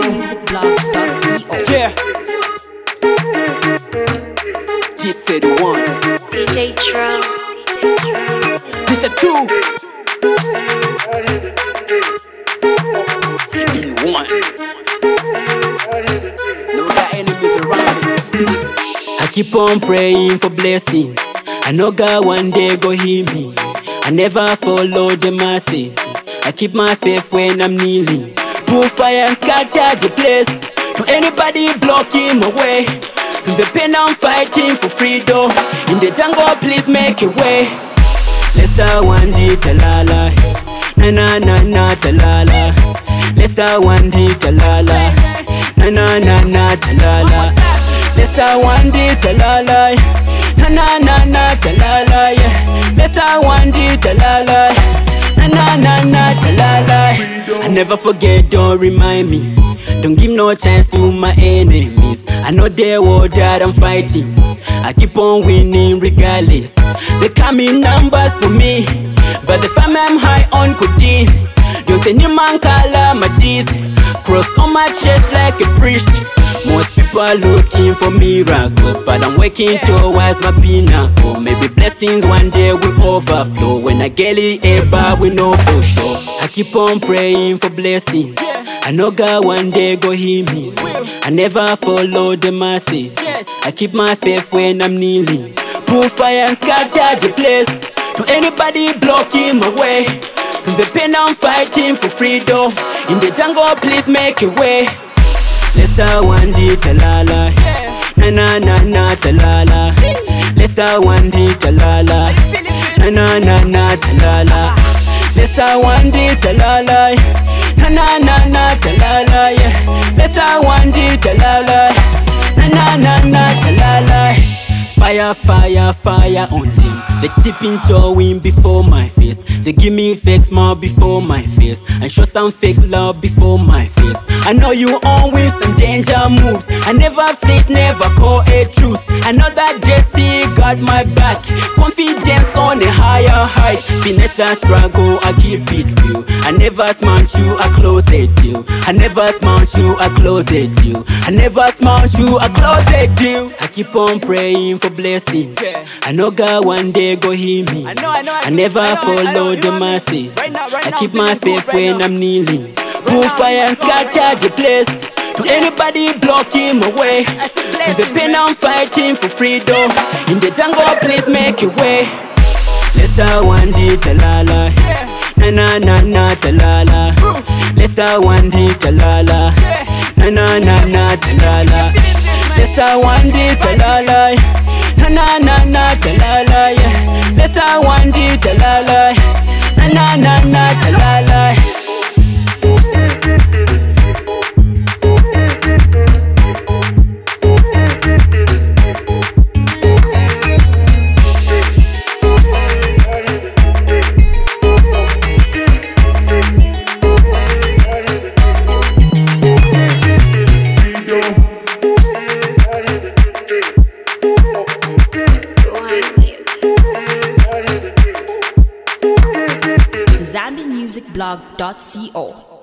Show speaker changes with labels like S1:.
S1: ZambianMusicBlog.co.
S2: Yeah. G said one.
S3: DJ Tro.
S2: Mr. Two. In one. No got enemies around us. I keep on praying for blessings. I know God one day go hear me. I never follow the masses. I keep my faith when I'm kneeling. Put fire and scatter the place. To anybody blocking my way. From the pain I'm fighting for freedom. In the jungle, please make a way. Let's one day talala. Na na na na talala. Let's one day talala. Na na na na talala. Let's one day talala. Na na na na talala. Let's one day talala. Na na na na talala. I never forget, don't remind me. Don't give no chance to my enemies. I know they war that I'm fighting. I keep on winning regardless. They come in numbers for me, but the fam I'm high on codeine. Don't say new man calamities. Cross on my chest like a priest. Most people are looking for miracles, but I'm working towards my pinnacle. Maybe blessings one day will overflow. When I get it, we know for sure. I keep on praying for blessings. I know God one day go hear me. I never follow the masses. I keep my faith when I'm kneeling. Put fire and scatter the place. To anybody blocking my way. From the pain I'm fighting for freedom. In the jungle, please make a way. Let's one day talala. Na na na na talala. Let's one day talala. Na na na na talala. Let's one day talala. Na na na na talala. Let's one day talala. Na na na na talala. Fire, fire, fire on them. They tipping towing before my face. They give me fake smile before my face. And show some fake love before my face. I know you always some danger moves. I never flinch, never call a truce. I know that Jesse got my back. Confidence on a higher height. Finesse that struggle, I keep it real. I never smart you, I close it deal. I never smart you, I close it deal. I never smart you, I close it deal. I keep on praying for blessings. I know God one day go hear me. I never follow the masses. I keep my faith when I'm kneeling. Put fire and scatter the place. To anybody blocking my way. To the pain I'm fighting for freedom. In the jungle, please make a way. Let's one day talala. Na na na na talala. Let's one day talala. Na na na na talala. Let's one day talala. Na na na na talala. Let's one day talala. Na na na na talala.
S1: ZambianMusicBlog.co.